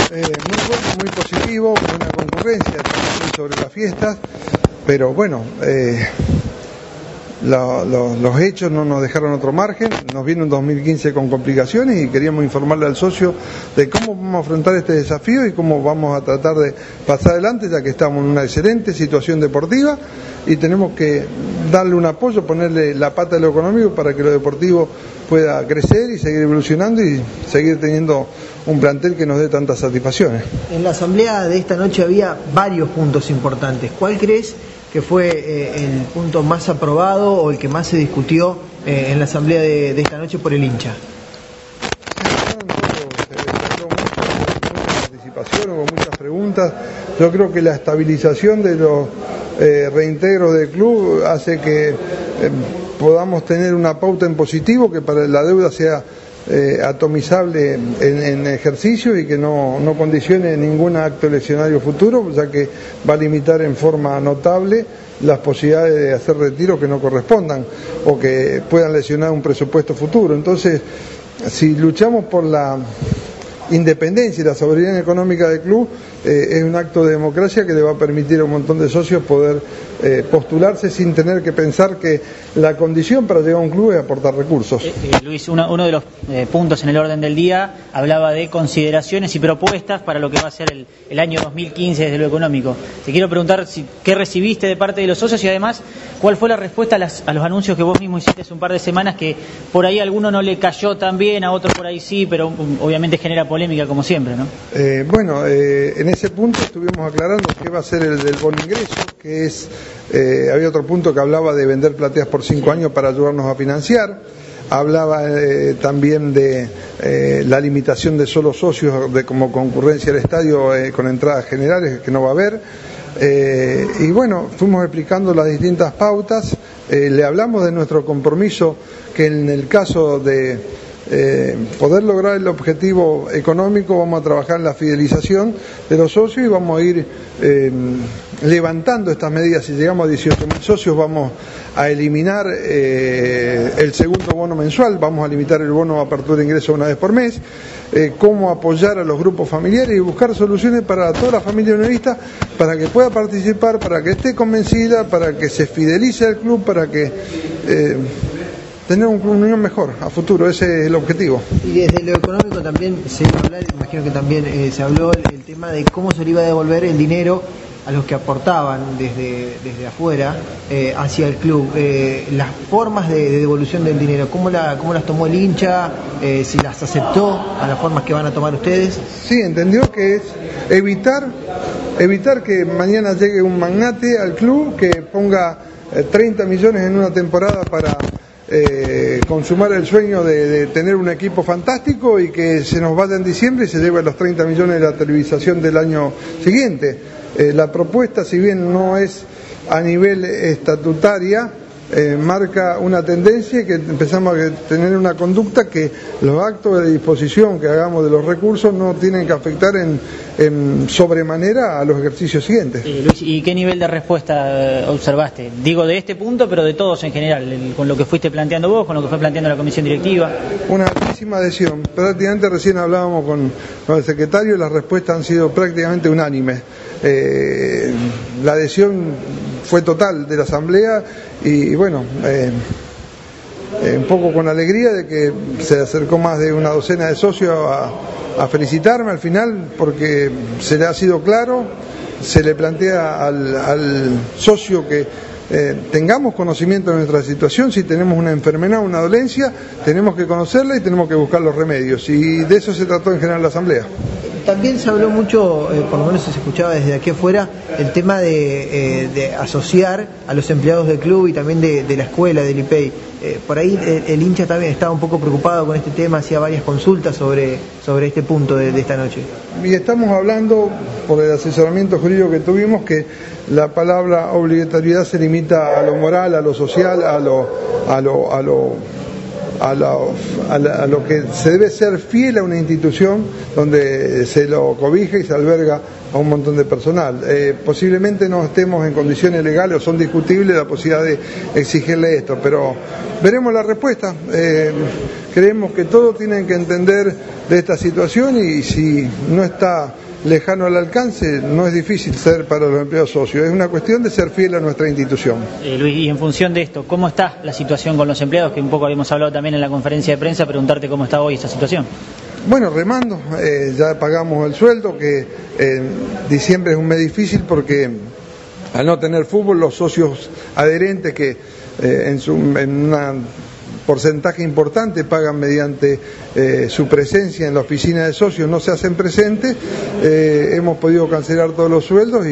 Muy bueno, muy positivo, una concurrencia también sobre las fiestas, pero bueno, los hechos no nos dejaron otro margen. Nos viene un 2015 con complicaciones y queríamos informarle al socio de cómo vamos a afrontar este desafío y cómo vamos a tratar de pasar adelante, ya que estamos en una excelente situación deportiva y tenemos que darle un apoyo, ponerle la pata a lo económico para que lo deportivo pueda crecer y seguir evolucionando y seguir teniendo un plantel que nos dé tantas satisfacciones. En la asamblea de esta noche había varios puntos importantes. ¿Cuál crees que fue el punto más aprobado o el que más se discutió en la asamblea de esta noche por el hincha? Mucha participación, hubo muchas preguntas. Yo creo que la estabilización de los reintegros del club hace que podamos tener una pauta en positivo, que para la deuda sea atomizable en ejercicio y que no condicione ningún acto eleccionario futuro, ya que va a limitar en forma notable las posibilidades de hacer retiros que no correspondan o que puedan lesionar un presupuesto futuro. Entonces, si luchamos por la independencia y la soberanía económica del club, es un acto de democracia que le va a permitir a un montón de socios poder postularse sin tener que pensar que la condición para llegar a un club es aportar recursos. Luis, uno de los puntos en el orden del día hablaba de consideraciones y propuestas para lo que va a ser el año 2015 desde lo económico. Te quiero preguntar qué recibiste de parte de los socios y además cuál fue la respuesta a los anuncios que vos mismo hiciste hace un par de semanas, que por ahí a alguno no le cayó tan bien, a otro por ahí sí, pero obviamente genera polémica como siempre, ¿no? En ese punto estuvimos aclarando qué va a ser el del bono ingreso, que es, había otro punto que hablaba de vender plateas por 5 años para ayudarnos a financiar, hablaba también de la limitación de solo socios como concurrencia al estadio con entradas generales, que no va a haber, y bueno, fuimos explicando las distintas pautas, le hablamos de nuestro compromiso, que en el caso de poder lograr el objetivo económico vamos a trabajar en la fidelización de los socios y vamos a ir levantando estas medidas. Si llegamos a 18.000 socios vamos a eliminar el segundo bono mensual, vamos a limitar el bono de apertura de ingreso una vez por mes, cómo apoyar a los grupos familiares y buscar soluciones para toda la familia unionista para que pueda participar, para que esté convencida, para que se fidelice al club, para que tener un club unión mejor a futuro. Ese es el objetivo. Y desde lo económico también se iba a hablar, imagino que también se habló el tema de cómo se le iba a devolver el dinero a los que aportaban desde afuera hacia el club. Las formas de devolución del dinero, ¿cómo las tomó el hincha? Si las aceptó a las formas que van a tomar ustedes. Sí, entendió que es evitar que mañana llegue un magnate al club que ponga 30 millones en una temporada para consumar el sueño de tener un equipo fantástico y que se nos vaya en diciembre y se lleve los 30 millones de la televisación del año siguiente. La propuesta, si bien no es a nivel estatutaria, marca una tendencia y que empezamos a tener una conducta que los actos de disposición que hagamos de los recursos no tienen que afectar en sobremanera a los ejercicios siguientes. Luis, ¿y qué nivel de respuesta observaste? Digo de este punto, pero de todos en general, con lo que fuiste planteando vos, con lo que fue planteando la comisión directiva. Una altísima adhesión. Prácticamente recién hablábamos con el secretario y las respuestas han sido prácticamente unánimes. La adhesión fue total de la asamblea y bueno, un poco con alegría de que se acercó más de una docena de socios a felicitarme al final, porque se le ha sido claro, se le plantea al socio que tengamos conocimiento de nuestra situación. Si tenemos una enfermedad, una dolencia, tenemos que conocerla y tenemos que buscar los remedios, y de eso se trató en general la asamblea. También se habló mucho, por lo menos se escuchaba desde aquí afuera, el tema de asociar a los empleados del club y también de la escuela, del IPEI. Por ahí el hincha también estaba un poco preocupado con este tema, hacía varias consultas sobre este punto de esta noche. Y estamos hablando, por el asesoramiento jurídico que tuvimos, que la palabra obligatoriedad se limita a lo moral, a lo social, a lo que se debe ser fiel a una institución donde se lo cobija y se alberga un montón de personal. Posiblemente no estemos en condiciones legales o son discutibles la posibilidad de exigirle esto, pero veremos la respuesta. Creemos que todos tienen que entender de esta situación y si no está lejano al alcance, no es difícil ser para los empleados socios, es una cuestión de ser fiel a nuestra institución. Luis, y en función de esto, ¿cómo está la situación con los empleados? Que un poco habíamos hablado también en la conferencia de prensa, preguntarte cómo está hoy esa situación. Bueno, remando, ya pagamos el sueldo, que diciembre es un mes difícil porque al no tener fútbol, los socios adherentes que en un porcentaje importante pagan mediante su presencia en la oficina de socios, no se hacen presentes, hemos podido cancelar todos los sueldos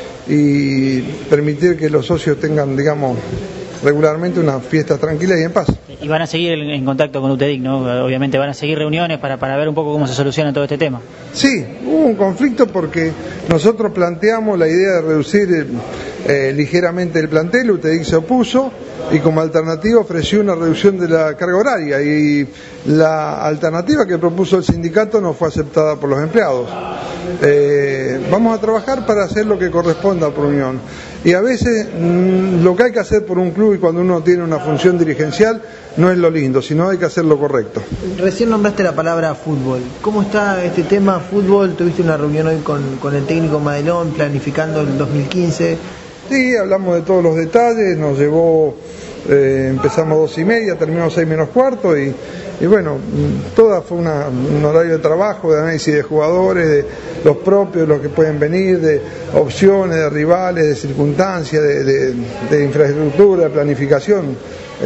y permitir que los socios tengan, digamos, regularmente unas fiestas tranquilas y en paz. Y van a seguir en contacto con UTEDIC, ¿no? Obviamente van a seguir reuniones para ver un poco cómo se soluciona todo este tema. Sí, hubo un conflicto porque nosotros planteamos la idea de reducir ligeramente el plantel, UTEDIC se opuso y como alternativa ofreció una reducción de la carga horaria y la alternativa que propuso el sindicato no fue aceptada por los empleados. Vamos a trabajar para hacer lo que corresponda por unión y a veces lo que hay que hacer por un club y cuando uno tiene una función dirigencial no es lo lindo, sino hay que hacer lo correcto. Recién nombraste la palabra fútbol. ¿Cómo está este tema fútbol? ¿Tuviste una reunión hoy con el técnico Madelón planificando el 2015? Sí, hablamos de todos los detalles, nos llevó, empezamos 2:30, terminamos 6 menos cuarto y bueno, toda fue un horario de trabajo, de análisis de jugadores, de los propios, los que pueden venir, de opciones, de rivales, de circunstancias, de infraestructura, de planificación.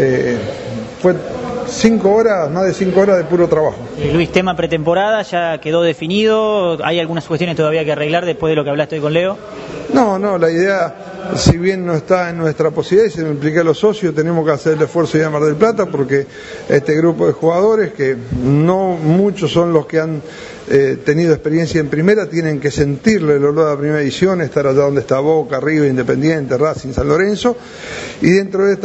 Fue 5 horas, más de 5 horas de puro trabajo. Luis, tema pretemporada, ¿ya quedó definido? ¿Hay algunas cuestiones todavía que arreglar después de lo que hablaste hoy con Leo? No, la idea, si bien no está en nuestra posibilidad y se lo implica a los socios, tenemos que hacer el esfuerzo de ir a Mar del Plata porque este grupo de jugadores, que no muchos son los que han tenido experiencia en primera, tienen que sentirle el olor de la primera edición, estar allá donde está Boca, River, Independiente, Racing, San Lorenzo, y dentro de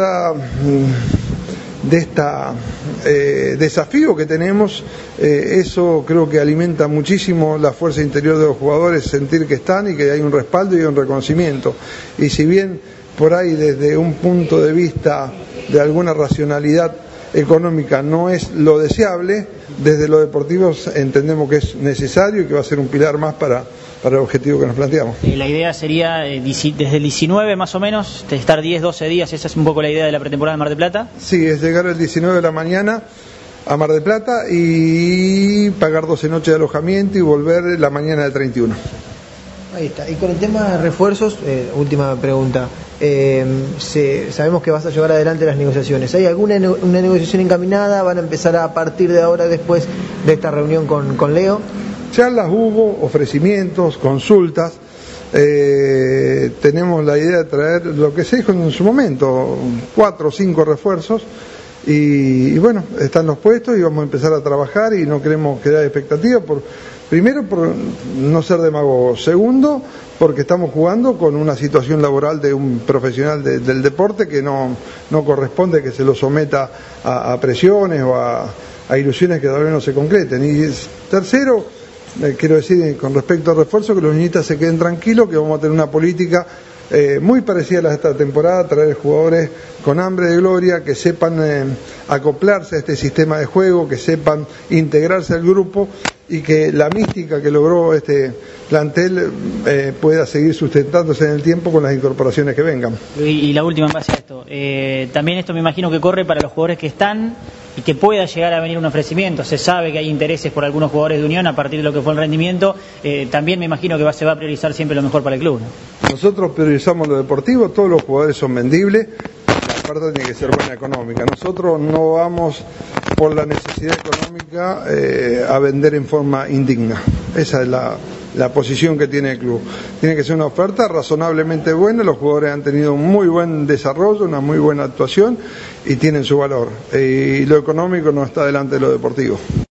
esta desafío que tenemos, eso creo que alimenta muchísimo la fuerza interior de los jugadores, sentir que están y que hay un respaldo y un reconocimiento. Y si bien por ahí desde un punto de vista de alguna racionalidad económica no es lo deseable, desde lo deportivo entendemos que es necesario y que va a ser un pilar más para el objetivo que nos planteamos. La idea sería desde el 19 más o menos, estar 10-12 días, esa es un poco la idea de la pretemporada de Mar del Plata. Sí, es llegar el 19 de la mañana a Mar del Plata y pagar 12 noches de alojamiento y volver la mañana del 31. Ahí está. Y con el tema de refuerzos, última pregunta. Sabemos que vas a llevar adelante las negociaciones. ¿Hay alguna una negociación encaminada? ¿Van a empezar a partir de ahora después de esta reunión con Leo? Charlas hubo, ofrecimientos, consultas. Tenemos la idea de traer lo que se dijo en su momento, 4 o 5 refuerzos. Y bueno, están los puestos y vamos a empezar a trabajar y no queremos crear expectativas. Primero, por no ser demagogos. Segundo, porque estamos jugando con una situación laboral de un profesional del deporte que no corresponde que se lo someta a presiones o a ilusiones que todavía no se concreten. Y tercero, quiero decir con respecto al refuerzo, que los niñitas se queden tranquilos, que vamos a tener una política muy parecida a la de esta temporada, traer jugadores con hambre de gloria, que sepan acoplarse a este sistema de juego, que sepan integrarse al grupo y que la mística que logró este plantel pueda seguir sustentándose en el tiempo con las incorporaciones que vengan. Y la última en base a esto, también esto me imagino que corre para los jugadores que están y que pueda llegar a venir un ofrecimiento. Se sabe que hay intereses por algunos jugadores de Unión a partir de lo que fue el rendimiento, también me imagino que se va a priorizar siempre lo mejor para el club, ¿no? Nosotros priorizamos lo deportivo, todos los jugadores son vendibles, la parte tiene que ser buena económica. Nosotros no vamos por la necesidad económica a vender en forma indigna. Esa es la posición que tiene el club. Tiene que ser una oferta razonablemente buena, los jugadores han tenido un muy buen desarrollo, una muy buena actuación y tienen su valor. Y lo económico no está delante de lo deportivo.